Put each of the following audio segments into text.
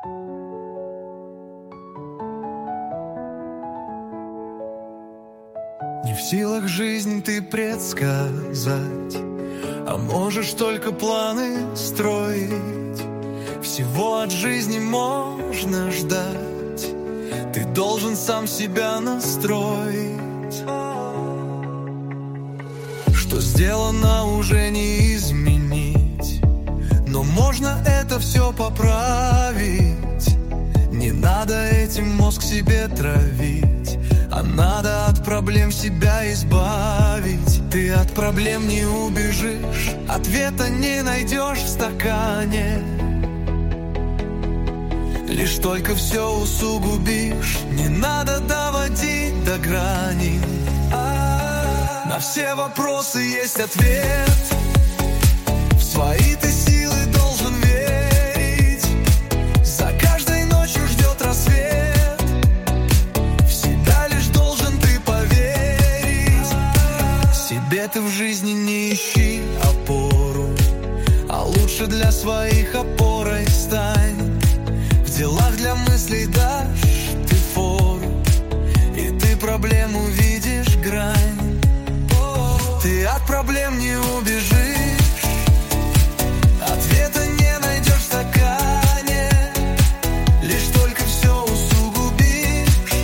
Не в силах жизнь ты предсказать, а можешь только планы строить. Всего от жизни можно ждать, ты должен сам себя настроить. Что сделано, уже не изменить, но можно это все поправить. Не надо этим мозг себе травить, а надо от проблем себя избавить. Ты от проблем не убежишь, ответа не найдешь в стакане. Лишь только все усугубишь, не надо доводить до грани. На все вопросы есть ответ, в свои ты силы должен верить. За каждой ночью ждет рассвет, в себя лишь должен ты поверить. Себе ты в жизни не ищи опору, а лучше для своих опорой стань. В делах для мыслей дашь ты фору, и ты проблему видишь грань. Ты от проблем не убежишь, ответа не найдешь в стакане. Лишь только все усугубишь,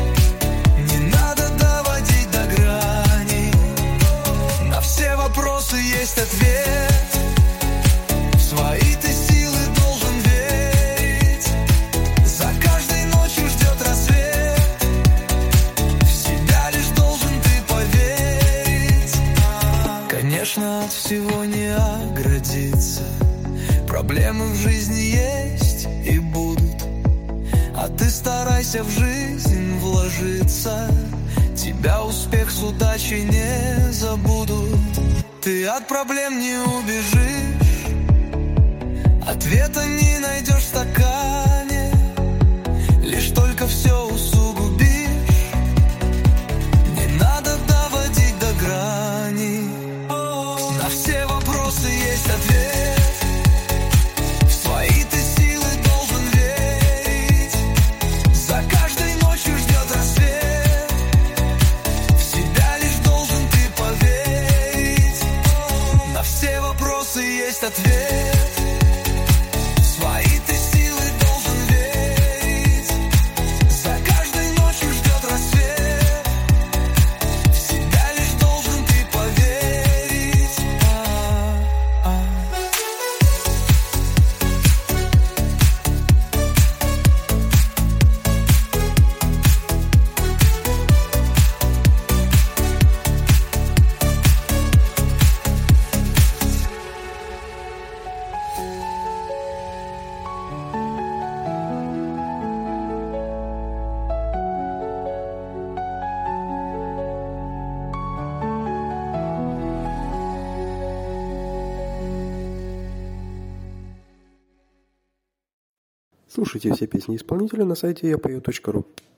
не надо доводить до грани. На все вопросы есть ответ, в свои ты силы должен верить. За каждой ночью ждет рассвет, в себя лишь должен ты поверить. Конечно, от всего не оградиться, проблемы в жизни есть и будут, а ты старайся в жизнь вложиться, тебя успех с удачей не забудут. Ты от проблем не убежишь, ответа не найдешь в стакане. Лишь только все усугубишь, не надо доводить до грани. На все вопросы есть ответ, в свои ты силы должен верить. За каждой ночью ждет рассвет, в себя лишь должен ты поверить. На все вопросы есть ответ, в свои ты силы должен верить. За каждой ночью ждет рассвет, в себя лишь должен ты поверить. Слушайте все песни исполнителя на сайте yapeo.ru.